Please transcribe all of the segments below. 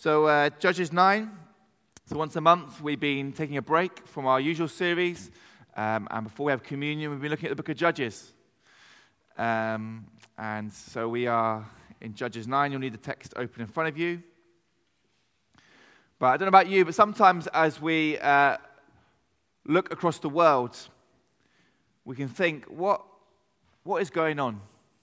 Judges 9. So once a month, we've been taking a break from our usual series. And before we have communion, we've been looking at the book of Judges. And so we are in Judges 9. You'll need the text open in front of you. But I don't know about you, but sometimes as we look across the world, we can think, what is going on?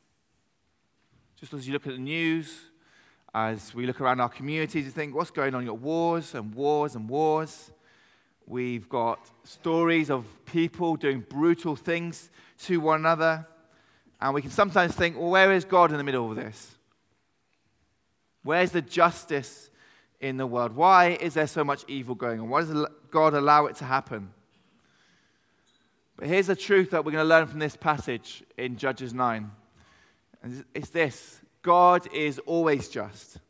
Just as you look at the news, as we look around our communities, you think, what's going on? You've got wars and wars and wars. We've got stories of people doing brutal things to one another. And we can sometimes think, well, where is God in the middle of this? Where's the justice in the world? Why is there so much evil going on? Why does God allow it to happen? But here's the truth that we're going to learn from this passage in Judges 9. And it's this: God is always just.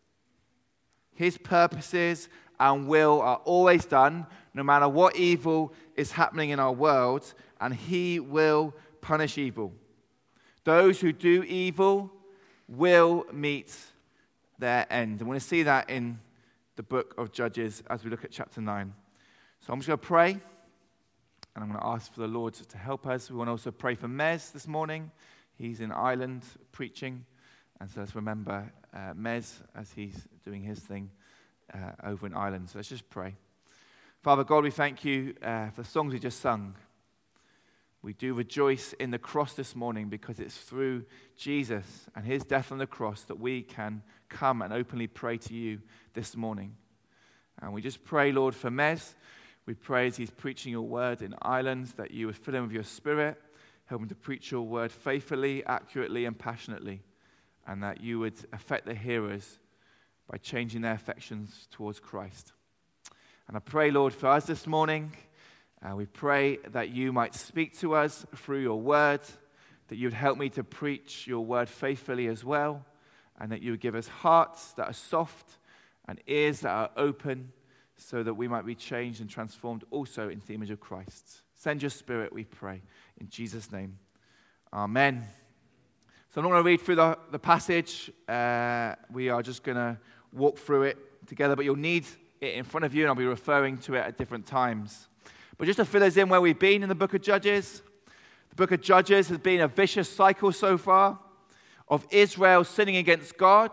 His purposes and will are always done, no matter what evil is happening in our world, and He will punish evil. Those who do evil will meet their end. And we're going to see that in the book of Judges as we look at chapter 9. So I'm just going to pray, and I'm going to ask for the Lord to help us. We want to also pray for Mez this morning. He's in Ireland preaching, and so let's remember Mez as he's doing his thing over in Ireland. So let's just pray. Father God, we thank you for the songs we just sung. We do rejoice in the cross this morning because it's through Jesus and His death on the cross that we can come and openly pray to you this morning. And we just pray, Lord, for Mez. We pray as he's preaching your word in Ireland that you would fill him with your spirit, help him to preach your word faithfully, accurately, and passionately, and that you would affect the hearers by changing their affections towards Christ. And I pray, Lord, for us this morning, we pray that you might speak to us through your word, that you would help me to preach your word faithfully as well, and that you would give us hearts that are soft and ears that are open, so that we might be changed and transformed also into the image of Christ. Send your Spirit, we pray, in Jesus' name. Amen. So I'm not going to read through the passage. We are just going to walk through it together, but you'll need it in front of you, and I'll be referring to it at different times. But just to fill us in where we've been in the book of Judges, the book of Judges has been a vicious cycle so far of Israel sinning against God,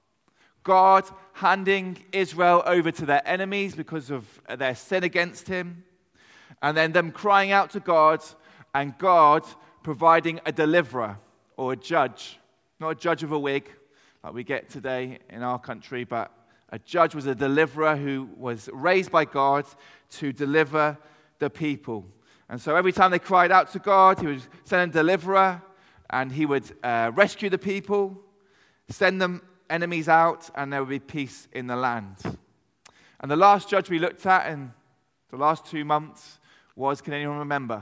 God handing Israel over to their enemies because of their sin against Him, and then them crying out to God, and God providing a deliverer or a judge. Not a judge of a wig like we get today in our country, but a judge was a deliverer who was raised by God to deliver the people. And so every time they cried out to God, He would send a deliverer, and He would rescue the people, send them enemies out, and there would be peace in the land. And the last judge we looked at in the last 2 months was, can anyone remember?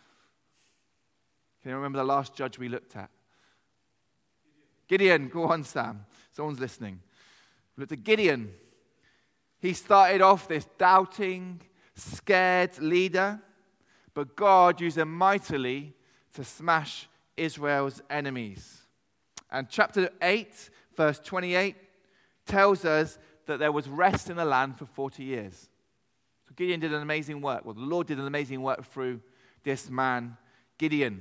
Can you remember the last judge we looked at? Gideon. Go on, Sam. Someone's listening. We looked at Gideon. He started off this doubting, scared leader, but God used him mightily to smash Israel's enemies. And chapter 8, verse 28, tells us that there was rest in the land for 40 years. So Gideon did an amazing work. Well, the Lord did an amazing work through this man, Gideon.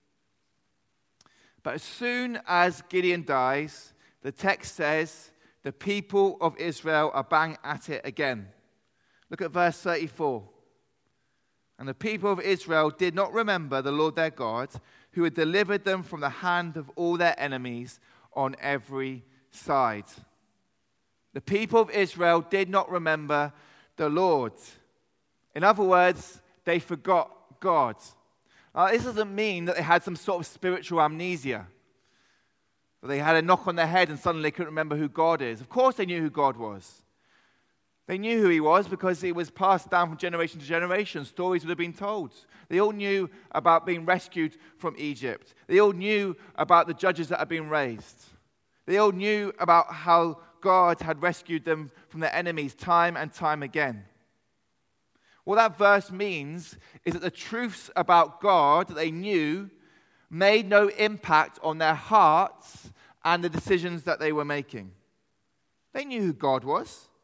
But as soon as Gideon dies, the text says the people of Israel are bang at it again. Look at verse 34. And the people of Israel did not remember the Lord their God, who had delivered them from the hand of all their enemies on every side. The people of Israel did not remember the Lord. In other words, they forgot God. This doesn't mean that they had some sort of spiritual amnesia, that they had a knock on their head and suddenly they couldn't remember who God is. Of course they knew who God was. They knew who He was because He was passed down from generation to generation. Stories would have been told. They all knew about being rescued from Egypt. They all knew about the judges that had been raised. They all knew about how God had rescued them from their enemies time and time again. What that verse means is that the truths about God that they knew made no impact on their hearts and the decisions that they were making. They knew who God was.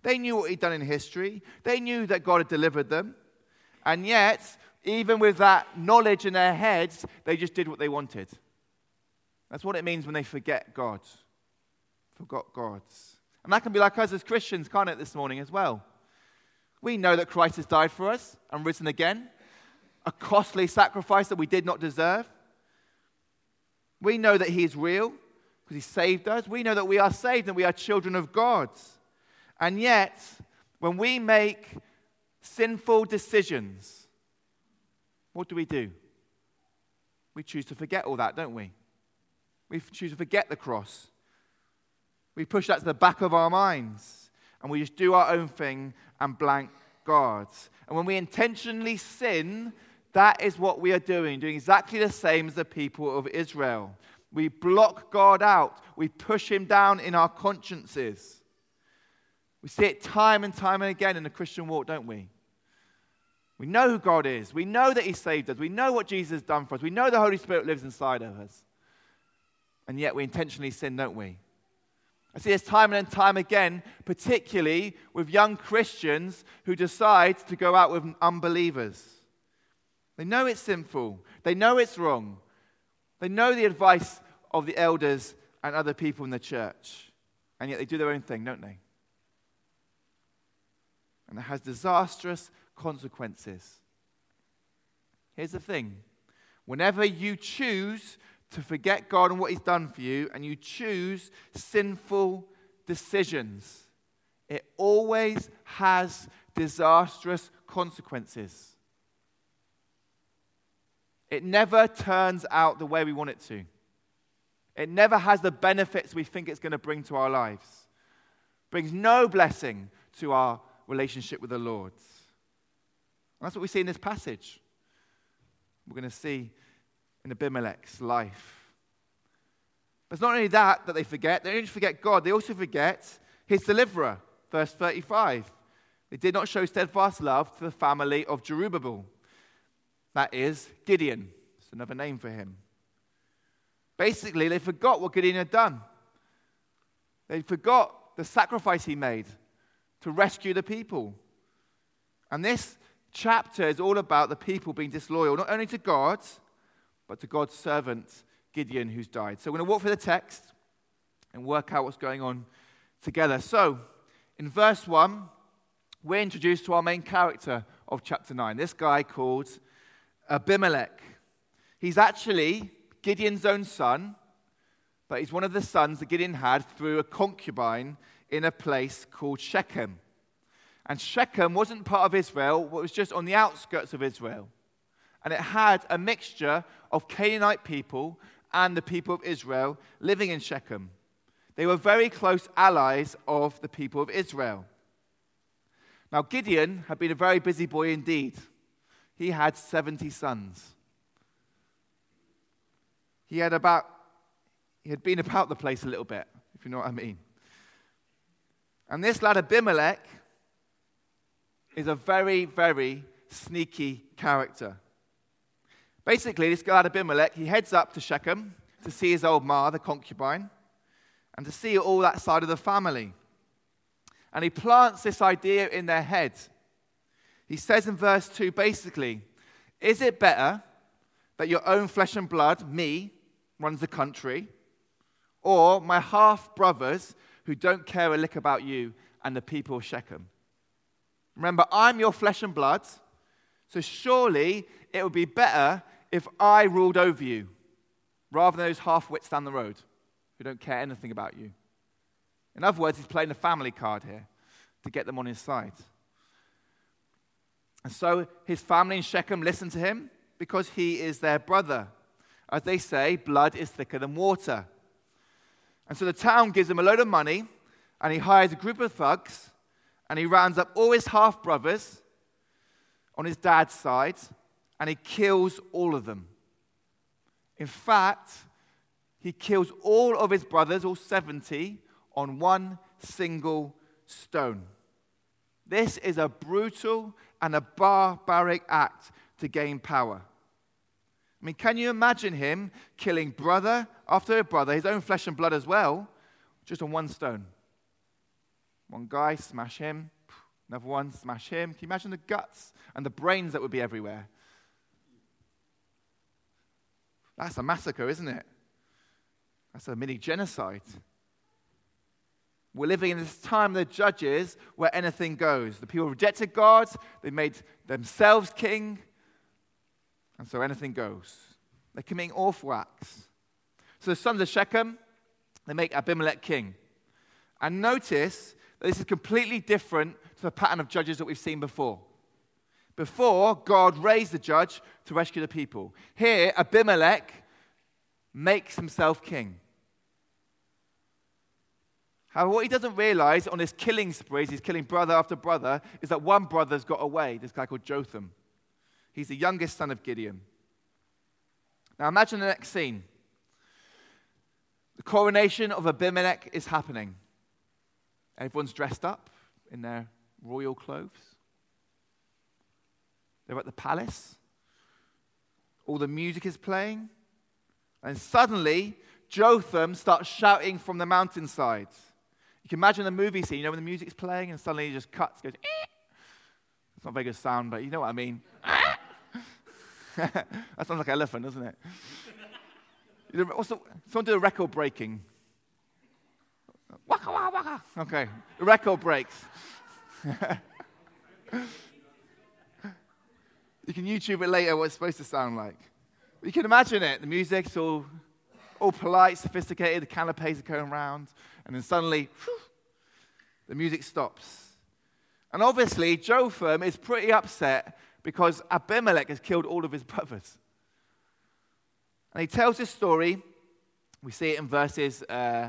They knew what he'd done in history. They knew that God had delivered them. And yet, even with that knowledge in their heads, they just did what they wanted. That's what it means when they forget God. Forgot God. And that can be like us as Christians, can't it, this morning as well? We know that Christ has died for us and risen again. A costly sacrifice that we did not deserve. We know that he is real because he saved us. We know that we are saved and we are children of God. And yet, when we make sinful decisions, what do? We choose to forget all that, don't we? We choose to forget the cross. We push that to the back of our minds. And we just do our own thing and blank God. And when we intentionally sin, that is what we are doing exactly the same as the people of Israel. We block God out. We push him down in our consciences. We see it time and time and again in the Christian walk, don't we? We know who God is. We know that he saved us. We know what Jesus has done for us. We know the Holy Spirit lives inside of us. And yet we intentionally sin, don't we? I see this time and time again, particularly with young Christians who decide to go out with unbelievers. They know it's sinful. They know it's wrong. They know the advice of the elders and other people in the church. And yet they do their own thing, don't they? And it has disastrous consequences. Here's the thing. Whenever you choose to forget God and what he's done for you, and you choose sinful decisions, it always has disastrous consequences. It never turns out the way we want it to. It never has the benefits we think it's going to bring to our lives. It brings no blessing to our relationship with the Lord. And that's what we see in this passage. We're going to see in Abimelech's life. But it's not only that they forget. They don't just forget God. They also forget his deliverer. Verse 35. They did not show steadfast love to the family of Jerubbaal. That is Gideon. It's another name for him. Basically, they forgot what Gideon had done. They forgot the sacrifice he made to rescue the people. And this chapter is all about the people being disloyal, not only to God, but to God's servant, Gideon, who's died. So we're going to walk through the text and work out what's going on together. So, in verse 1, we're introduced to our main character of chapter 9, this guy called Abimelech. He's actually Gideon's own son, but he's one of the sons that Gideon had through a concubine in a place called Shechem. And Shechem wasn't part of Israel, it was just on the outskirts of Israel. And it had a mixture of Canaanite people and the people of Israel living in Shechem. They were very close allies of the people of Israel. Now, Gideon had been a very busy boy indeed. He had 70 sons. He had been about the place a little bit, if you know what I mean. And this lad Abimelech is a very, very sneaky character. Basically, this guy Abimelech, he heads up to Shechem to see his old ma, the concubine, and to see all that side of the family. And he plants this idea in their head. He says in verse 2, basically, is it better that your own flesh and blood, me, runs the country, or my half-brothers who don't care a lick about you and the people of Shechem? Remember, I'm your flesh and blood, so surely it would be better if I ruled over you, rather than those half-wits down the road who don't care anything about you. In other words, he's playing a family card here to get them on his side. And so his family in Shechem listen to him because he is their brother. As they say, blood is thicker than water. And so the town gives him a load of money, and he hires a group of thugs, and he rounds up all his half-brothers on his dad's side, and he kills all of them. In fact, he kills all of his brothers, all 70, on one single stone. This is a brutal and a barbaric act to gain power. I mean, can you imagine him killing brother after brother, his own flesh and blood as well, just on one stone? One guy, smash him. Another one, smash him. Can you imagine the guts and the brains that would be everywhere? That's a massacre, isn't it? That's a mini genocide. We're living in this time of the judges where anything goes. The people rejected God. They made themselves king. And so anything goes. They're committing awful acts. So the sons of Shechem, they make Abimelech king. And notice that this is completely different to the pattern of judges that we've seen before. Before, God raised the judge to rescue the people. Here, Abimelech makes himself king. However, what he doesn't realize on his killing sprees, he's killing brother after brother, is that one brother's got away, this guy called Jotham. He's the youngest son of Gideon. Now imagine the next scene. The coronation of Abimelech is happening. Everyone's dressed up in their royal clothes. They're at the palace. All the music is playing. And suddenly, Jotham starts shouting from the mountainside. You can imagine the movie scene, when the music's playing and suddenly it just cuts, goes, eh. It's not a very good sound, but you know what I mean. That sounds like an elephant, doesn't it? Someone do a record breaking. Waka, waka, waka. Okay, the record breaks. You can YouTube it later what it's supposed to sound like. But you can imagine it. The music's all polite, sophisticated. The canapes are going around. And then suddenly, the music stops. And obviously, Jotham is pretty upset because Abimelech has killed all of his brothers. And he tells this story. We see it in verses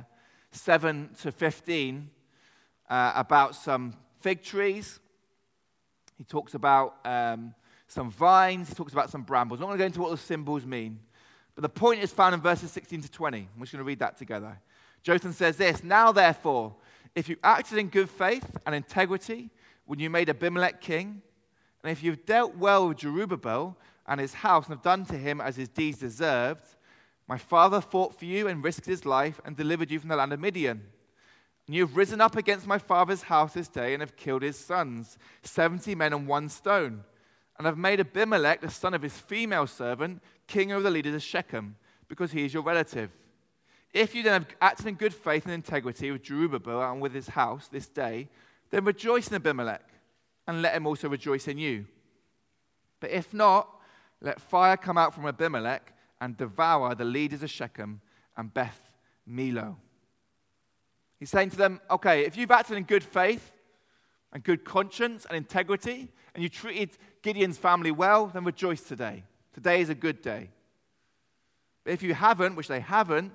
7 to 15 about some fig trees. He talks about some vines. He talks about some brambles. I'm not going to go into what the symbols mean. But the point is found in verses 16 to 20. We're just going to read that together. Jotham says this, "Now therefore, if you acted in good faith and integrity when you made Abimelech king, and if you've dealt well with Jerubbaal and his house and have done to him as his deeds deserved, my father fought for you and risked his life and delivered you from the land of Midian. And you have risen up against my father's house this day and have killed his sons, 70 men on one stone, and have made Abimelech, the son of his female servant, king over the leaders of Shechem, because he is your relative. If you then have acted in good faith and integrity with Jerubbaal and with his house this day, then rejoice in Abimelech, and let him also rejoice in you. But if not, let fire come out from Abimelech and devour the leaders of Shechem and Beth Millo." He's saying to them, okay, if you've acted in good faith and good conscience and integrity, and you treated Gideon's family well, then rejoice today. Today is a good day. But if you haven't, which they haven't,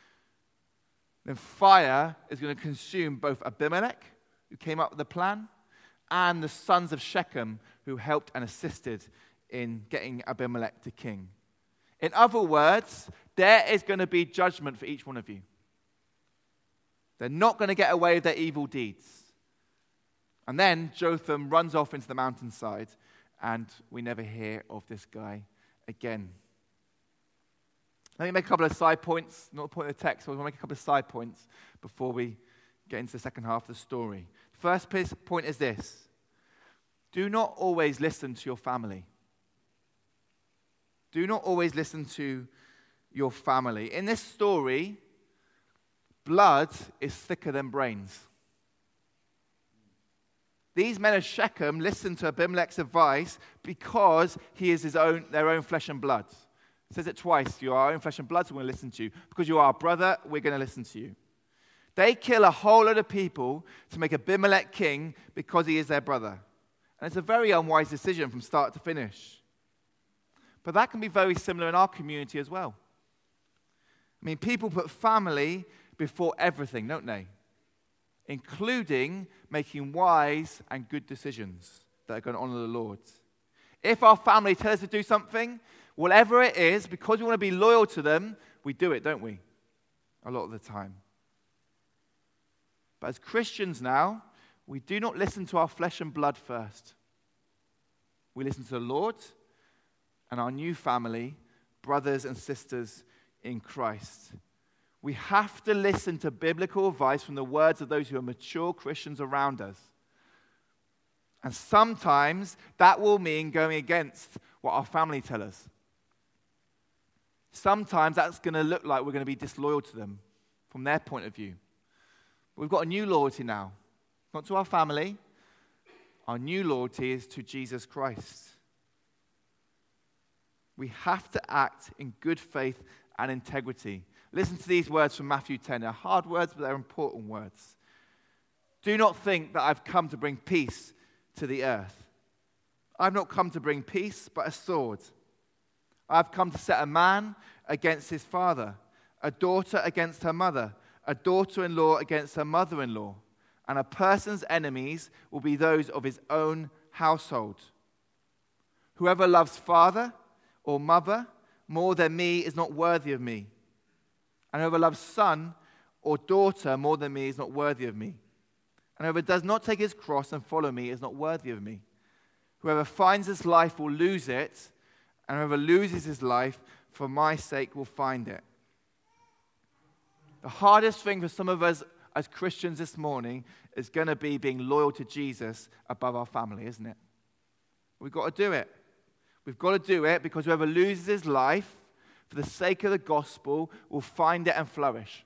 then fire is going to consume both Abimelech, who came up with the plan, and the sons of Shechem, who helped and assisted in getting Abimelech to king. In other words, there is going to be judgment for each one of you. They're not going to get away with their evil deeds. And then Jotham runs off into the mountainside, and we never hear of this guy again. Let me make a couple of side points, not the point of the text, but I want to make a couple of side points before we get into the second half of the story. First point is this: do not always listen to your family. Do not always listen to your family. In this story, blood is thicker than brains. These men of Shechem listened to Abimelech's advice because he is their own flesh and blood. It says it twice. You are our own flesh and blood, so we're going to listen to you. Because you are our brother, we're going to listen to you. They kill a whole lot of people to make Abimelech king because he is their brother. And it's a very unwise decision from start to finish. But that can be very similar in our community as well. I mean, people put family before everything, don't they? Including making wise and good decisions that are going to honor the Lord. If our family tells us to do something, whatever it is, because we want to be loyal to them, we do it, don't we? A lot of the time. But as Christians now, we do not listen to our flesh and blood first. We listen to the Lord and our new family, brothers and sisters in Christ. We have to listen to biblical advice from the words of those who are mature Christians around us. And sometimes that will mean going against what our family tell us. Sometimes that's going to look like we're going to be disloyal to them from their point of view. But we've got a new loyalty now. Not to our family. Our new loyalty is to Jesus Christ. We have to act in good faith and integrity. Listen to these words from Matthew 10. They're hard words, but they're important words. Do not think that I've come to bring peace to the earth. I've not come to bring peace, but a sword. I've come to set a man against his father, a daughter against her mother, a daughter-in-law against her mother-in-law, and a person's enemies will be those of his own household. Whoever loves father or mother more than me is not worthy of me. And whoever loves son or daughter more than me is not worthy of me. And whoever does not take his cross and follow me is not worthy of me. Whoever finds his life will lose it, and whoever loses his life for my sake will find it. The hardest thing for some of us as Christians this morning is going to be being loyal to Jesus above our family, isn't it? We've got to do it. We've got to do it because whoever loses his life for the sake of the gospel will find it and flourish.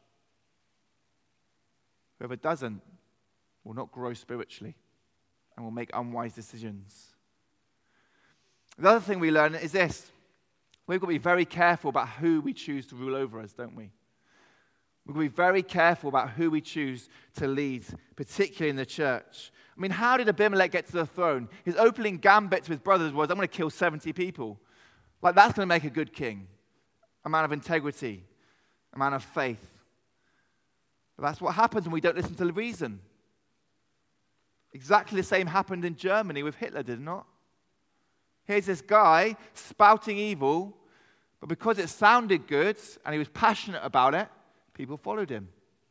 Whoever doesn't will not grow spiritually and will make unwise decisions. The other thing we learn is this. We've got to be very careful about who we choose to rule over us, don't we? We've got to be very careful about who we choose to lead, particularly in the church. I mean, how did Abimelech get to the throne? His opening gambit to his brothers was, I'm going to kill 70 people. Like, that's going to make a good king. A man of integrity. A man of faith. But that's what happens when we don't listen to the reason. Exactly the same happened in Germany with Hitler, did it not? Here's this guy spouting evil, but because it sounded good and he was passionate about it, people followed him.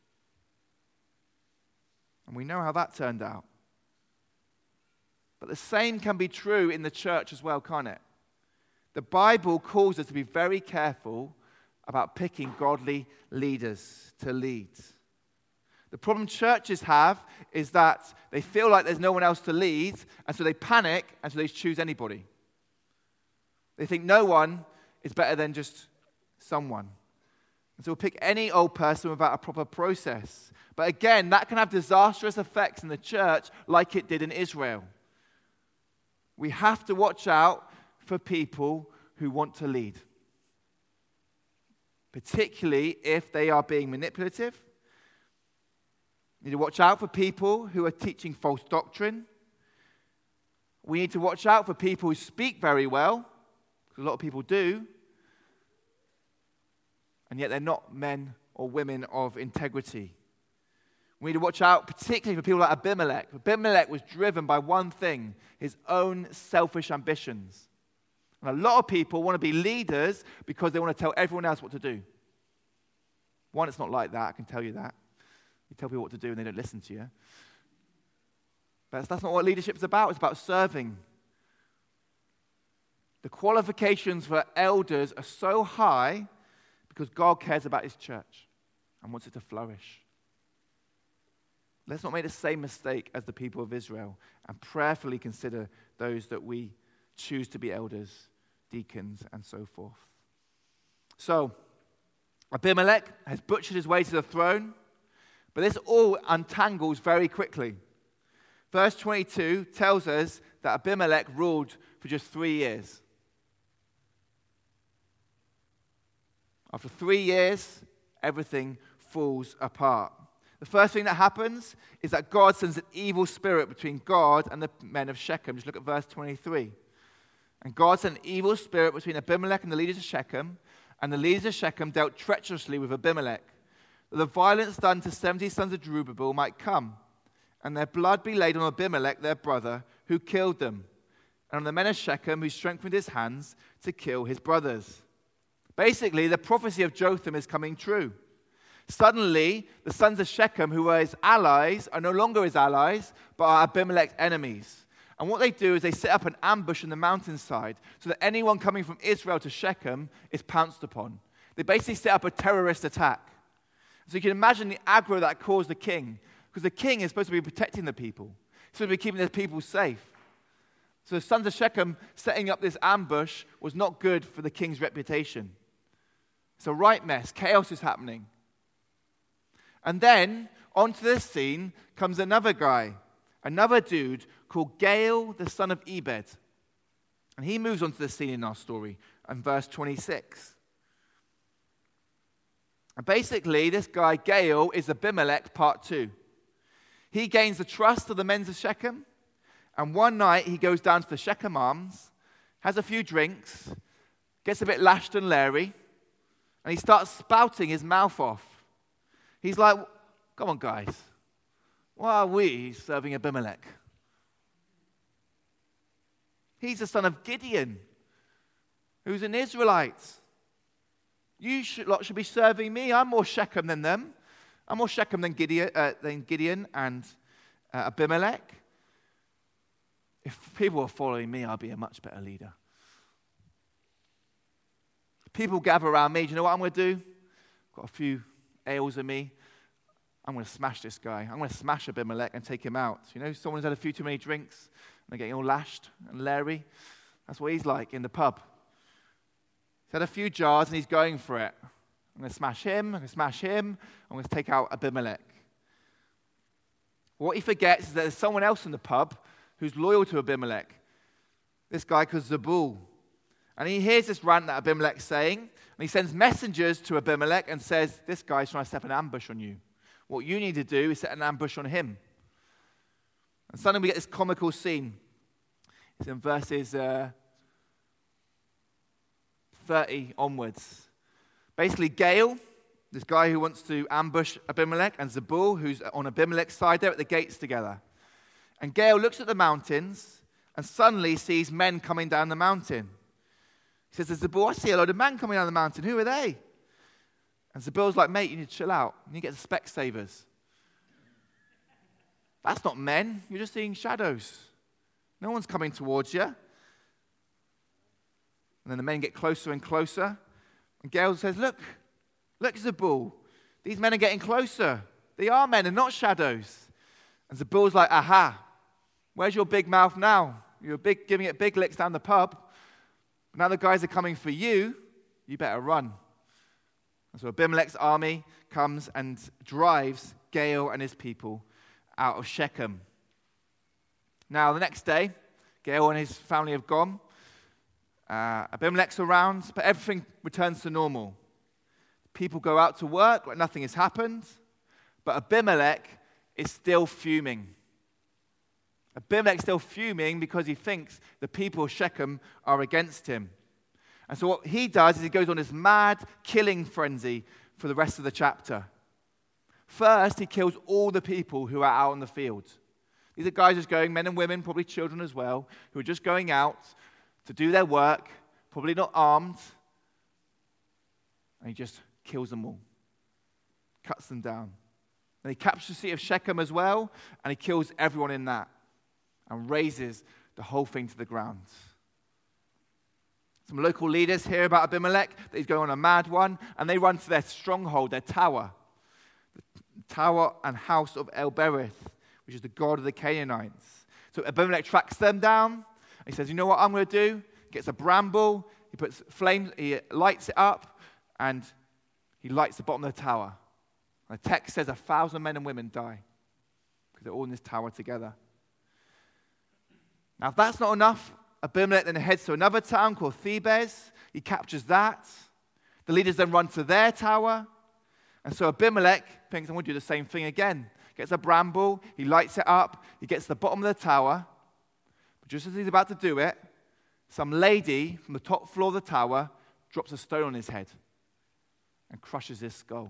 And we know how that turned out. But the same can be true in the church as well, can't it? The Bible calls us to be very careful about picking godly leaders to lead. The problem churches have is that they feel like there's no one else to lead, and so they panic, and so they choose anybody. They think no one is better than just someone. And so we'll pick any old person without a proper process. But again, that can have disastrous effects in the church like it did in Israel. We have to watch out for people who want to lead. Particularly if they are being manipulative. We need to watch out for people who are teaching false doctrine. We need to watch out for people who speak very well, because a lot of people do, and yet they're not men or women of integrity. We need to watch out particularly for people like Abimelech. Abimelech was driven by one thing, his own selfish ambitions. And a lot of people want to be leaders because they want to tell everyone else what to do. One, it's not like that, I can tell you that. You tell people what to do and they don't listen to you. But that's not what leadership is about. It's about serving. The qualifications for elders are so high because God cares about his church and wants it to flourish. Let's not make the same mistake as the people of Israel and prayerfully consider those that we choose to be elders, deacons, and so forth. So, Abimelech has butchered his way to the throne, but this all untangles very quickly. Verse 22 tells us that Abimelech ruled for just 3 years. After 3 years, everything falls apart. The first thing that happens is that God sends an evil spirit between God and the men of Shechem. Just look at verse 23. And God sent an evil spirit between Abimelech and the leaders of Shechem, and the leaders of Shechem dealt treacherously with Abimelech, that the violence done to 70 sons of Jerubbaal might come, and their blood be laid on Abimelech their brother, who killed them, and on the men of Shechem, who strengthened his hands to kill his brothers. Basically, the prophecy of Jotham is coming true. Suddenly, the sons of Shechem, who were his allies, are no longer his allies, but are Abimelech's enemies. And what they do is they set up an ambush in the mountainside so that anyone coming from Israel to Shechem is pounced upon. They basically set up a terrorist attack. So you can imagine the aggro that caused the king, because the king is supposed to be protecting the people. He's supposed to be keeping the people safe. So the sons of Shechem setting up this ambush was not good for the king's reputation. It's a right mess. Chaos is happening. And then, onto this scene comes another guy, another dude called Gaal, the son of Ebed. And he moves onto the scene in our story in verse 26. And basically, this guy, Gaal, is Abimelech part 2. He gains the trust of the men of Shechem. And one night, he goes down to the Shechem Arms, has a few drinks, gets a bit lashed and leery, and he starts spouting his mouth off. He's like, come on, guys. Why are we serving Abimelech? He's the son of Gideon, who's an Israelite. You lot should be serving me. I'm more Shechem than them. I'm more Shechem than Gideon and Abimelech. If people are following me, I'll be a much better leader. People gather around me. Do you know what I'm going to do? I've got a few ales in me. I'm going to smash this guy. I'm going to smash Abimelech and take him out. You know, someone's had a few too many drinks and they're getting all lashed and leery. That's what he's like in the pub. He's had a few jars and he's going for it. I'm going to smash him. I'm going to smash him. I'm going to take out Abimelech. What he forgets is that there's someone else in the pub who's loyal to Abimelech. This guy called Zebul. And he hears this rant that Abimelech's saying, and he sends messengers to Abimelech and says, this guy's trying to set an ambush on you. What you need to do is set an ambush on him. And suddenly we get this comical scene. It's in verses 30 onwards. Basically, Gaal, this guy who wants to ambush Abimelech, and Zebul, who's on Abimelech's side, they're at the gates together. And Gaal looks at the mountains and suddenly sees men coming down the mountain. He says to Zebul, I see a load of men coming down the mountain. Who are they? And Zebul's like, mate, you need to chill out. You need to get the Specsavers. That's not men. You're just seeing shadows. No one's coming towards you. And then the men get closer and closer. And Gaal says, look, Zebul. These men are getting closer. They are men and not shadows. And Zebul's like, aha, where's your big mouth now? You're giving it big licks down the pub. Now the guys are coming for you. You better run. And so Abimelech's army comes and drives Gaal and his people out of Shechem. Now the next day, Gaal and his family have gone. Abimelech's around, but everything returns to normal. People go out to work like nothing has happened, but Abimelech is still fuming. Abimelech's still fuming because he thinks the people of Shechem are against him. And so what he does is he goes on this mad killing frenzy for the rest of the chapter. First, he kills all the people who are out in the field. These are guys just going, men and women, probably children as well, who are just going out to do their work, probably not armed. And he just kills them all, cuts them down. And he captures the city of Shechem as well, and he kills everyone in that and razes the whole thing to the ground. Some local leaders hear about Abimelech, that he's going on a mad one, and they run to their stronghold, their tower, the tower and house of El-Berith, which is the god of the Canaanites. So Abimelech tracks them down, and he says, you know what I'm going to do? He gets a bramble, he puts flames, he lights it up, and he lights the bottom of the tower. And the text says 1,000 men and women die because they're all in this tower together. Now, if that's not enough, Abimelech then heads to another town called Thebez. He captures that. The leaders then run to their tower. And so Abimelech thinks, I'm going to do the same thing again. Gets a bramble, he lights it up, he gets to the bottom of the tower. But just as he's about to do it, some lady from the top floor of the tower drops a stone on his head and crushes his skull.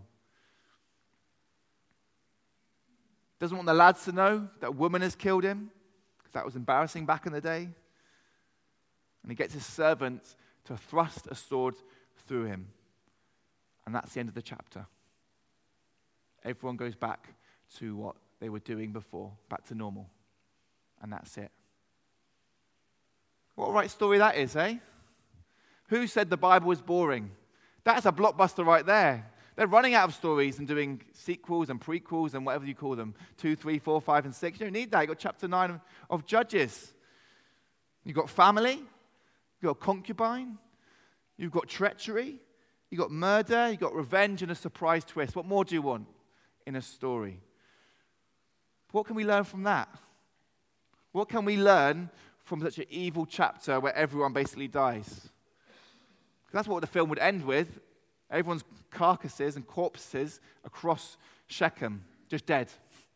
Doesn't want the lads to know that a woman has killed him, because that was embarrassing back in the day. And he gets his servant to thrust a sword through him. And that's the end of the chapter. Everyone goes back to what they were doing before, back to normal. And that's it. What a right story that is, eh? Who said the Bible was boring? That's a blockbuster right there. They're running out of stories and doing sequels and prequels and whatever you call them. 2, 3, 4, 5, and 6. You don't need that. You've got chapter 9 of Judges. You've got family. You've got concubine. You've got treachery. You've got murder. You've got revenge and a surprise twist. What more do you want in a story? What can we learn from that? What can we learn from such an evil chapter where everyone basically dies? That's what the film would end with. Everyone's carcasses and corpses across Shechem, just dead.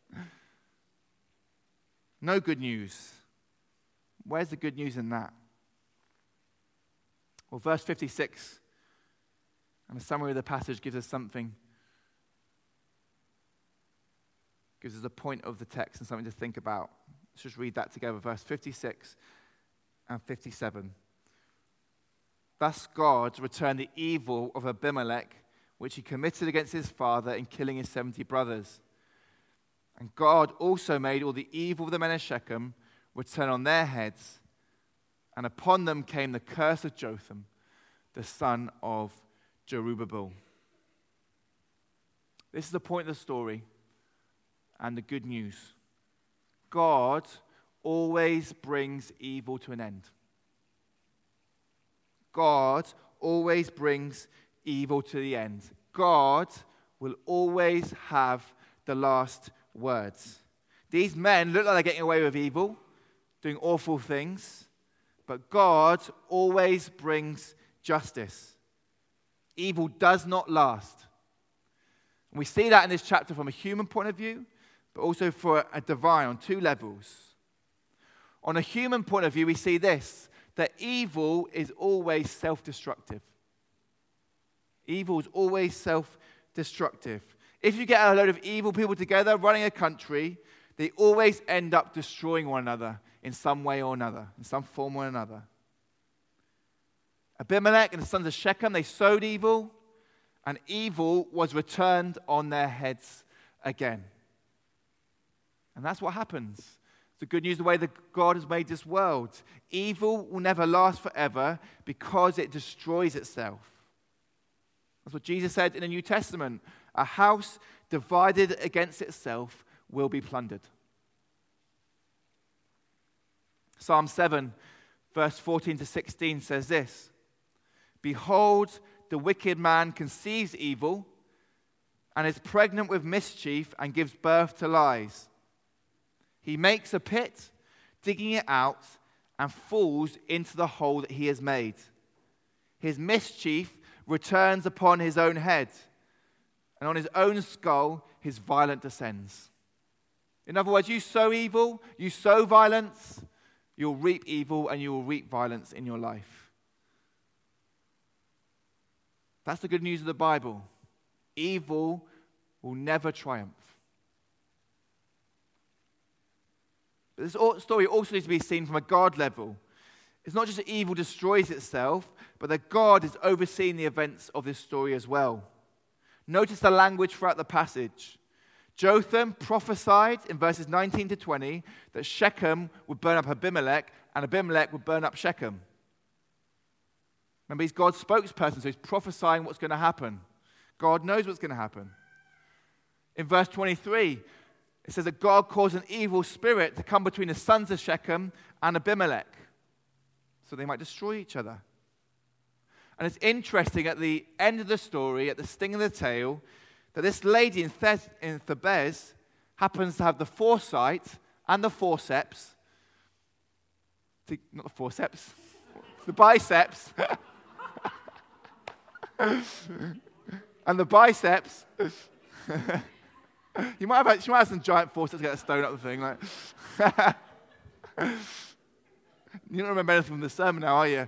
No good news. Where's the good news in that? Well, verse 56, and the summary of the passage gives us something. Gives us a point of the text and something to think about. Let's just read that together, verse 56 and 57. Thus God returned the evil of Abimelech, which he committed against his father in killing his 70 brothers. And God also made all the evil of the men of Shechem return on their heads, and upon them came the curse of Jotham, the son of Jerubbaal. This is the point of the story and the good news. God always brings evil to an end. God always brings evil to the end. God will always have the last words. These men look like they're getting away with evil, doing awful things, but God always brings justice. Evil does not last. And we see that in this chapter from a human point of view, but also for a divine on two levels. On a human point of view, we see this, that evil is always self-destructive. Evil is always self-destructive. If you get a load of evil people together running a country, they always end up destroying one another in some way or another, in some form or another. Abimelech and the sons of Shechem, they sowed evil, and evil was returned on their heads again. And that's what happens. It's the good news, the way that God has made this world. Evil will never last forever because it destroys itself. That's what Jesus said in the New Testament. A house divided against itself will be plundered. Psalm 7, verse 14 to 16 says this: Behold, the wicked man conceives evil and is pregnant with mischief and gives birth to lies. He makes a pit, digging it out, and falls into the hole that he has made. His mischief returns upon his own head, and on his own skull his violence descends. In other words, you sow evil, you sow violence, you'll reap evil and you will reap violence in your life. That's the good news of the Bible. Evil will never triumph. But this story also needs to be seen from a God level. It's not just that evil destroys itself, but that God is overseeing the events of this story as well. Notice the language throughout the passage. Jotham prophesied in verses 19 to 20 that Shechem would burn up Abimelech and Abimelech would burn up Shechem. Remember, he's God's spokesperson, so he's prophesying what's going to happen. God knows what's going to happen. In verse 23, it says that God caused an evil spirit to come between the sons of Shechem and Abimelech, so they might destroy each other. And it's interesting at the end of the story, at the sting of the tail, that this lady in Thebez happens to have the foresight and the forceps, not the forceps, the biceps, and the biceps. She might have some giant forceps to get a stone up the thing. Like. You don't remember anything from the sermon now, are you?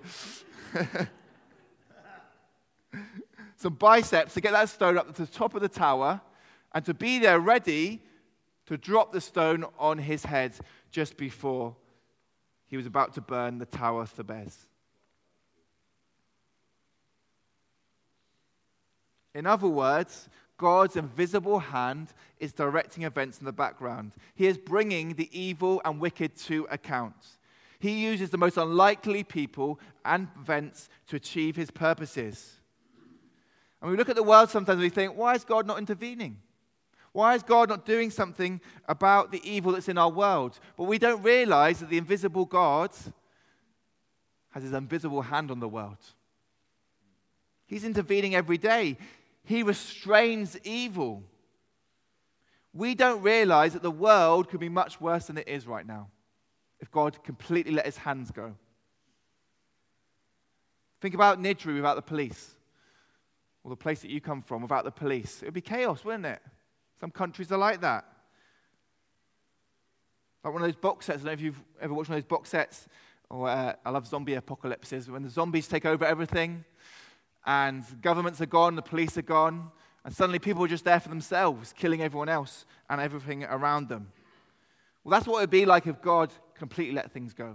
Some biceps to get that stone up to the top of the tower and to be there ready to drop the stone on his head just before he was about to burn the tower of Thebez. In other words, God's invisible hand is directing events in the background. He is bringing the evil and wicked to account. He uses the most unlikely people and events to achieve his purposes. And we look at the world sometimes and we think, why is God not intervening? Why is God not doing something about the evil that's in our world? But we don't realize that the invisible God has his invisible hand on the world. He's intervening every day. He restrains evil. We don't realize that the world could be much worse than it is right now if God completely let his hands go. Think about Niddrie without the police, or the place that you come from without the police. It would be chaos, wouldn't it? Some countries are like that. Like one of those box sets. I don't know if you've ever watched one of those box sets. Or I love zombie apocalypses. When the zombies take over everything, and governments are gone, the police are gone, and suddenly people are just there for themselves, killing everyone else and everything around them. Well, that's what it would be like if God completely let things go.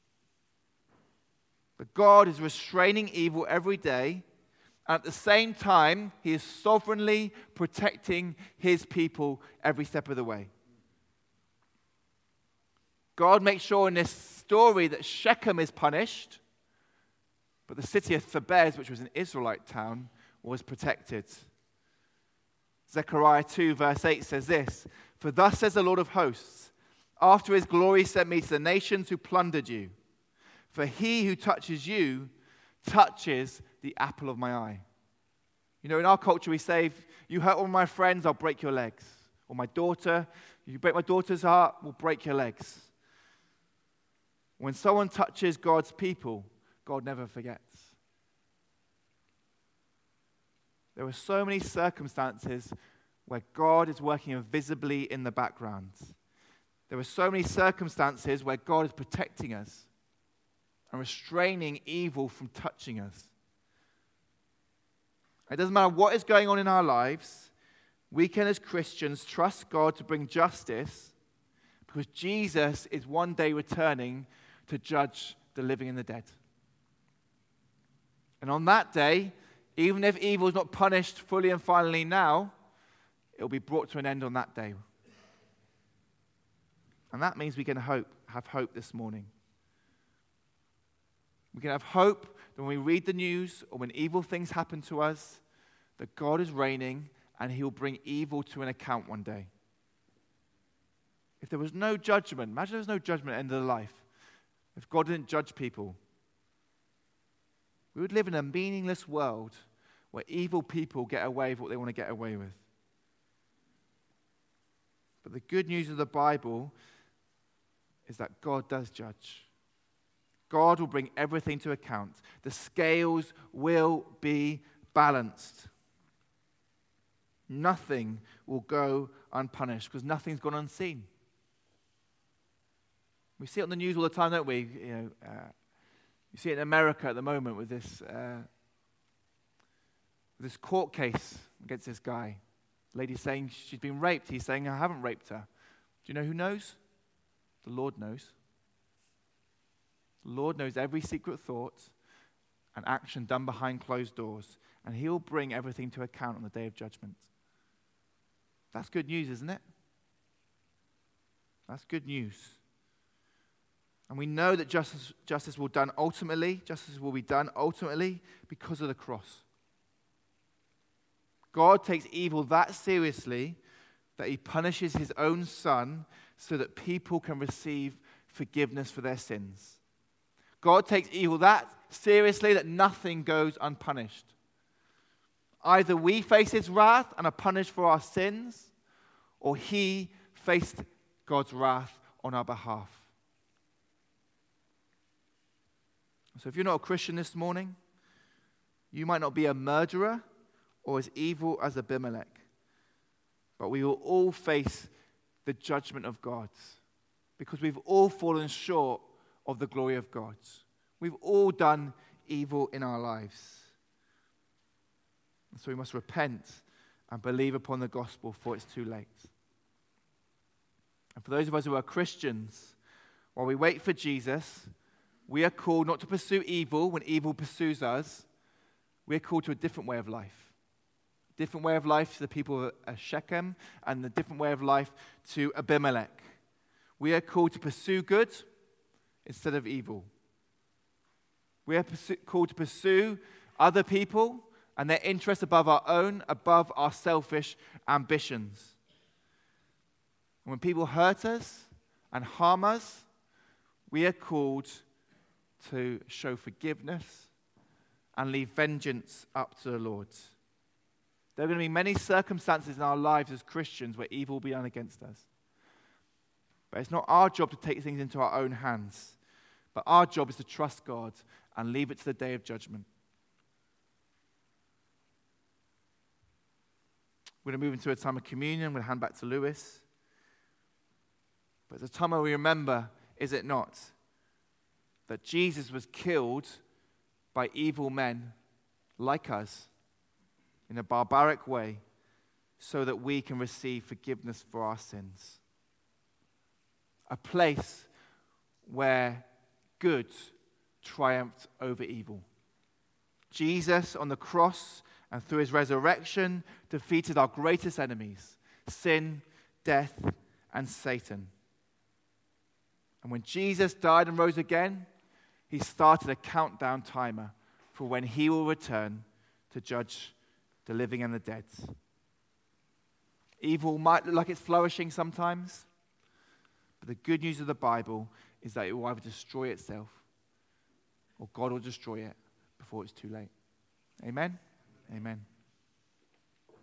But God is restraining evil every day, and at the same time, he is sovereignly protecting his people every step of the way. God makes sure in this story that Shechem is punished, but the city of Thebez, which was an Israelite town, was protected. Zechariah 2 verse 8 says this, "For thus says the Lord of hosts, after his glory sent me to the nations who plundered you. For he who touches you touches the apple of my eye." You know, in our culture we say, if you hurt one of my friends, I'll break your legs. Or my daughter, if you break my daughter's heart, we'll break your legs. When someone touches God's people, God never forgets. There are so many circumstances where God is working invisibly in the background. There are so many circumstances where God is protecting us and restraining evil from touching us. It doesn't matter what is going on in our lives, we can as Christians trust God to bring justice because Jesus is one day returning to judge the living and the dead. And on that day, even if evil is not punished fully and finally now, it will be brought to an end on that day. And that means we can have hope this morning. We can have hope that when we read the news or when evil things happen to us, that God is reigning and he will bring evil to an account one day. If there was no judgment, imagine there was no judgment at the end of life. If God didn't judge people, we would live in a meaningless world where evil people get away with what they want to get away with. But the good news of the Bible is that God does judge. God will bring everything to account. The scales will be balanced. Nothing will go unpunished because nothing's gone unseen. We see it on the news all the time, don't we? You see it in America at the moment with this court case against this guy. The lady's saying she's been raped. He's saying, I haven't raped her. Do you know who knows? The Lord knows. The Lord knows every secret thought and action done behind closed doors, and he'll bring everything to account on the day of judgment. That's good news, isn't it? That's good news. And we know that justice will be done ultimately because of the cross. God takes evil that seriously that he punishes his own son so that people can receive forgiveness for their sins. God takes evil that seriously that nothing goes unpunished. Either we face his wrath and are punished for our sins, or he faced God's wrath on our behalf. So if you're not a Christian this morning, you might not be a murderer or as evil as Abimelech, but we will all face the judgment of God because we've all fallen short of the glory of God. We've all done evil in our lives. And so we must repent and believe upon the gospel before it's too late. And for those of us who are Christians, while we wait for Jesus, we are called not to pursue evil when evil pursues us. We are called to a different way of life. A different way of life to the people of Shechem and a different way of life to Abimelech. We are called to pursue good instead of evil. We are called to pursue other people and their interests above our own, above our selfish ambitions. And when people hurt us and harm us, we are called to show forgiveness and leave vengeance up to the Lord. There are going to be many circumstances in our lives as Christians where evil will be done against us. But it's not our job to take things into our own hands. But our job is to trust God and leave it to the day of judgment. We're going to move into a time of communion. I'm going to hand back to Lewis. But it's a time where we remember, is it not, that Jesus was killed by evil men like us in a barbaric way so that we can receive forgiveness for our sins. A place where good triumphed over evil. Jesus on the cross and through his resurrection defeated our greatest enemies, sin, death, and Satan. And when Jesus died and rose again, he started a countdown timer for when he will return to judge the living and the dead. Evil might look like it's flourishing sometimes, but the good news of the Bible is that it will either destroy itself or God will destroy it before it's too late. Amen? Amen.